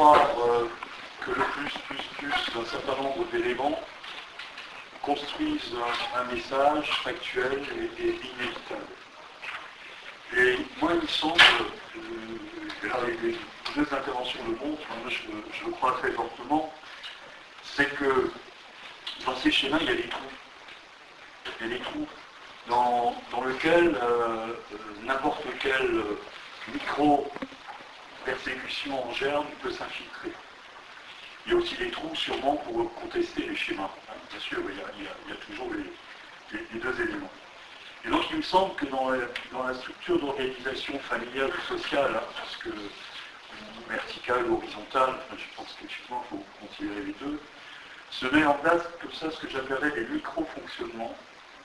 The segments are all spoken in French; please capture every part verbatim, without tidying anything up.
croire euh, que le plus, plus, plus d'un certain nombre d'éléments construisent un, un message factuel et, et inévitable. Et moi, il me semble, euh, les, les deux interventions le montrent, moi je, je le crois très fortement, c'est que dans ces schémas, il y a des trous. Il y a des trous dans, dans lesquels euh, n'importe quelle micro-persécution en germe peut s'infiltrer. Il y a aussi des trous sûrement pour contester les schémas. Bien sûr, il y a, il y a, il y a toujours les, les, les deux éléments. Et donc il me semble que dans la, dans la structure d'organisation familiale ou sociale, hein, parce que verticale ou horizontale, je pense qu'effectivement il faut considérer les deux, se met en place comme ça ce que j'appellerais des micro-fonctionnements,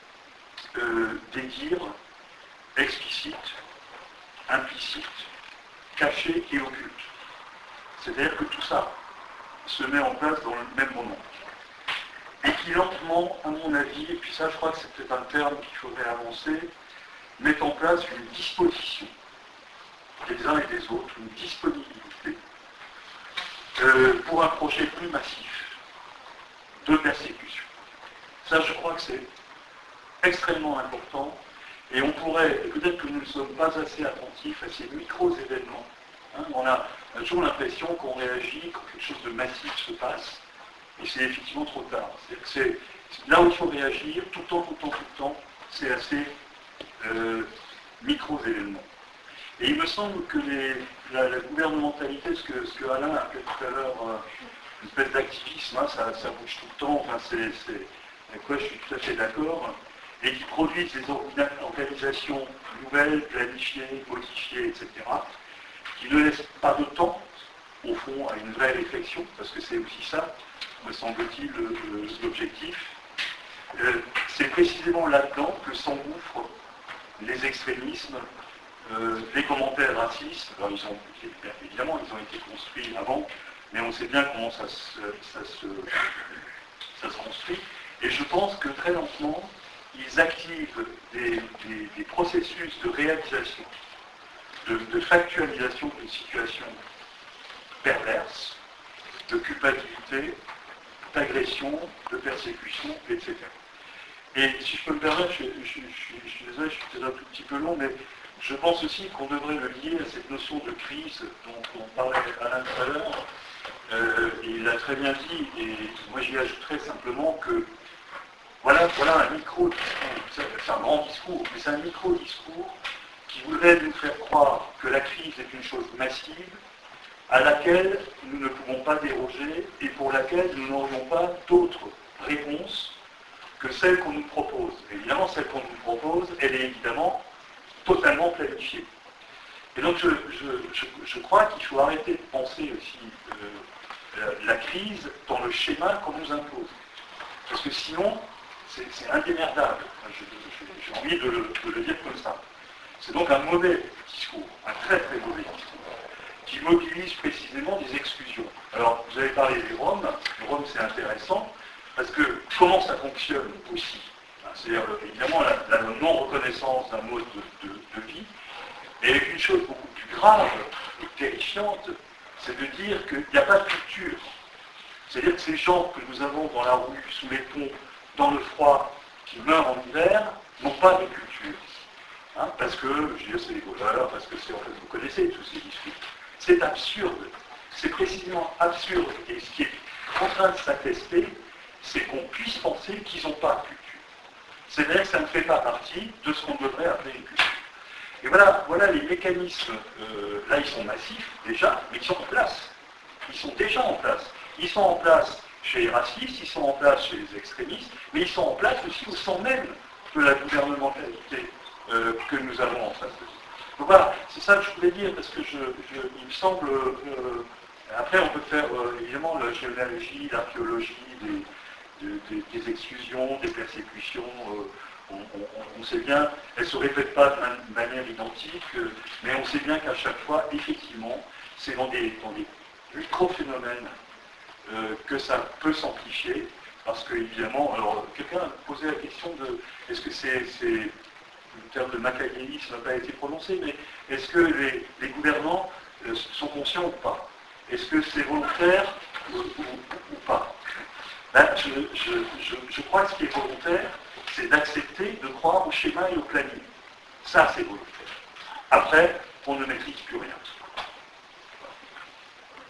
euh, des dires explicites, implicites, cachés et occultes. C'est-à-dire que tout ça se met en place dans le même moment. Et qui lentement, à mon avis, et puis ça je crois que c'est peut-être un terme qu'il faudrait avancer, met en place une disposition des uns et des autres, une disponibilité euh, pour un projet plus massif de persécution. Ça je crois que c'est extrêmement important et on pourrait, et peut-être que nous ne sommes pas assez attentifs à ces micro-événements. Hein, on a toujours l'impression qu'on réagit quand quelque chose de massif se passe. Et c'est effectivement trop tard. C'est, c'est là où il faut réagir, tout le temps, tout le temps, tout le temps, c'est assez euh, micro-événements. Et il me semble que les, la, la gouvernementalité, ce que, ce que Alain a appelé tout à l'heure, euh, une espèce d'activisme, hein, ça, ça bouge tout le temps, enfin, c'est, c'est, avec quoi je suis tout à fait d'accord, et qui produisent des organisations nouvelles, planifiées, modifiées, et cetera, qui ne laissent pas de temps, au fond, à une vraie réflexion, parce que c'est aussi ça, me semble-t-il, l'objectif. Euh, c'est précisément là-dedans que s'engouffrent les extrémismes, euh, les commentaires racistes. Alors, ils ont, évidemment, ils ont été construits avant, mais on sait bien comment ça se, ça se, ça se construit. Et je pense que très lentement, ils activent des, des, des processus de réalisation, de, de factualisation d'une situation perverse, de culpabilité, d'agression, de persécution, et cetera. Et si je peux me permettre, je, je, je, je suis désolé, je suis peut-être un tout petit peu long, mais je pense aussi qu'on devrait le lier à cette notion de crise dont on parlait Alain tout à l'heure. Euh, il l'a très bien dit, et moi j'y ajouterais simplement que voilà, voilà un micro-discours, c'est un grand discours, mais c'est un micro-discours qui voudrait nous faire croire que la crise est une chose massive, à laquelle nous ne pouvons pas déroger et pour laquelle nous n'aurions pas d'autres réponses que celles qu'on nous propose. Évidemment, celle qu'on nous propose, elle est évidemment totalement planifiée. Et donc, je, je, je, je crois qu'il faut arrêter de penser aussi euh, la, la crise dans le schéma qu'on nous impose. Parce que sinon, c'est, c'est indémerdable. Je, je, j'ai envie de le, de le dire comme ça. C'est donc un mauvais discours, un très très mauvais discours, qui mobilise précisément des exclusions. Alors, vous avez parlé des Roms. Les Roms, c'est intéressant, parce que comment ça fonctionne aussi, hein, c'est-à-dire, évidemment, la, la non-reconnaissance d'un mode de, de, de vie, et une chose beaucoup plus grave et terrifiante, c'est de dire qu'il n'y a pas de culture. C'est-à-dire que ces gens que nous avons dans la rue, sous les ponts, dans le froid, qui meurent en hiver, n'ont pas de culture. Hein, parce que, je veux dire, c'est les voleurs, parce que c'est, en fait, vous connaissez tous ces discours. C'est absurde. C'est précisément absurde. Et ce qui est en train de s'attester, c'est qu'on puisse penser qu'ils n'ont pas de culture. C'est-à-dire que ça ne fait pas partie de ce qu'on devrait appeler une culture. Et voilà, voilà les mécanismes, euh, là ils sont massifs déjà, mais ils sont en place. Ils sont déjà en place. Ils sont en place chez les racistes, ils sont en place chez les extrémistes, mais ils sont en place aussi au sein même de la gouvernementalité euh, que nous avons en face de nous. Donc voilà, c'est ça que je voulais dire, parce que je, je, il me semble, euh, après on peut faire euh, évidemment la généalogie, l'archéologie des, de, des, des exclusions, des persécutions, euh, on, on, on sait bien, elles ne se répètent pas de, man, de manière identique, euh, mais on sait bien qu'à chaque fois, effectivement, c'est dans des, dans des micro-phénomènes euh, que ça peut s'amplifier, parce que évidemment, alors quelqu'un a posé la question de est-ce que c'est, c'est le terme de machiavélisme n'a pas été prononcé, mais est-ce que les, les gouvernants euh, sont conscients ou pas? Est-ce que c'est volontaire ou, ou, ou pas? Ben, je, je, je, je crois que ce qui est volontaire, c'est d'accepter de croire au schéma et au planning. Ça, c'est volontaire. Après, on ne maîtrise plus rien.